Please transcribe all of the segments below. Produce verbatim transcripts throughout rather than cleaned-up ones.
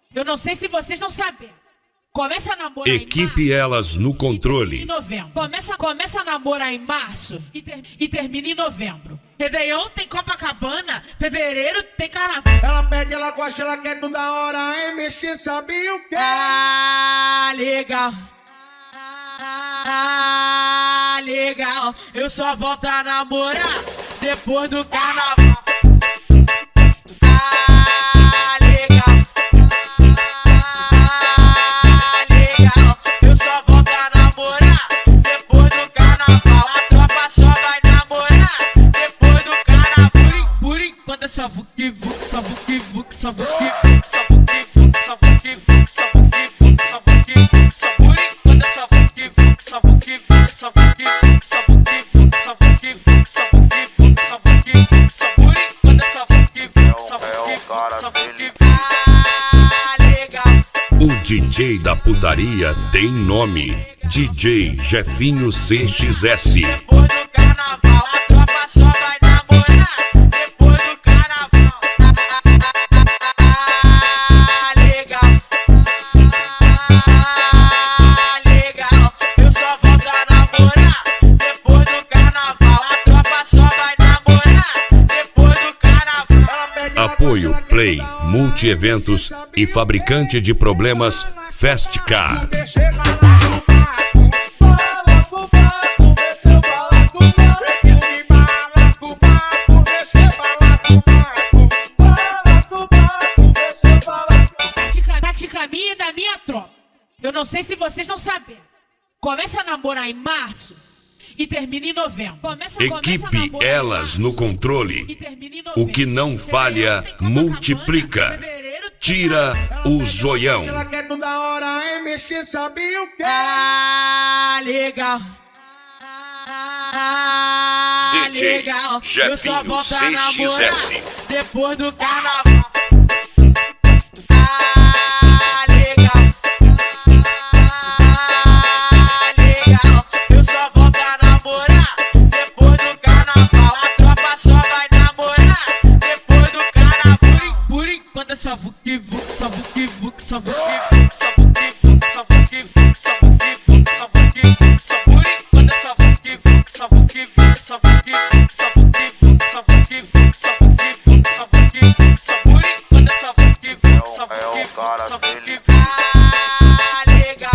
Eu não sei se vocês não sabem. Começa a namorar Equipe em março, Elas no controle. em novembro. Começa, começa a namorar em março e, ter, e termina em novembro. Réveillon tem Copacabana, fevereiro tem carnaval. Ela pede, ela gosta, ela quer tudo da hora. M X sabe o que? Ah, legal. Ah, legal. Eu só volto a namorar depois do carnaval. Ah, legal. Ah, legal. Eu só volto a namorar depois do carnaval. A tropa só vai namorar depois do carnaval. Por, en- por enquanto é só vuki vuki, só vuki vuki, só vuki vuki, só vuki vuki, só vuki vuki, só vuki vuki, só vuki vuki, só por enquanto é só vuki vuki, só vuki vuki, só vuki vuki, só vuki vuki, só vuki vuki, só vuki vuki, só vuki vuki, só por enquanto é só vuki vuki, só vuki vuki, só vuki vuki. Ah, legal. O D J da putaria tem nome: D J Jefinho C X S. Depois do carnaval, a tropa só vai namorar depois do carnaval. Ah, legal. Ah, legal. Eu só volto a namorar depois do carnaval. A tropa só vai namorar depois do carnaval. Apoio Play, Multieventos e fabricante de problemas Fast Car. Chega lá no mato, fala com o mato, deixa eu falar com o mato. Vem que se bala com o mato, deixa eu falar com o mato. Fala com o mato, deixa eu falar com o mato. Tática, tática minha e da minha tropa. Eu não sei se vocês não sabem. Começa a namorar em março e termina em novembro. Começa, começa a Equipe namorar em Elas março no e controle. termina em novembro. O que não falha, Fevereiro tem Copacabana, multiplica. fevereiro tem Tira o zoião. Ela quer tudo da hora, M X sabe o que? Ah, legal. Ah, D J legal. Eu só Jefinho volto a C X S. namorar depois do carnaval. Ah, legal. Ah, legal. Eu só volto a namorar depois do carnaval. A tropa só vai namorar depois do carnaval. Por, en- por enquanto é só vuki vuki, só vuki vuki, só vuki vuki, só vuki vuki, só vuki vuki, só vuki vuki, só vuki vuki, só por enquanto é só vuki vuki, só vuki vuki, só vuki vuki, só vuki vuki, só vuki vuki, só vuki vuki, só vuki vuki, só por enquanto é só vuki vuki, só vuki vuki, só vuki vuki. Ah, legal.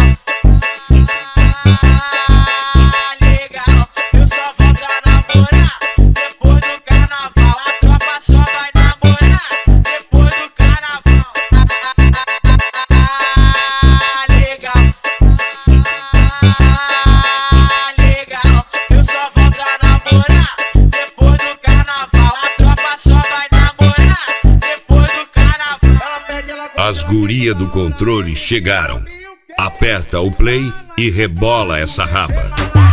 Ah, legal. Eu só volto a namorar depois do carnaval. A tropa só vai namorar depois do carnaval. Ah, legal. Ah, legal. Eu só volto a namorar depois do carnaval. A tropa só vai namorar depois do carnaval. Ela pede, ela gosta, As guria do controle chegaram. Aperta o play e rebola essa raba.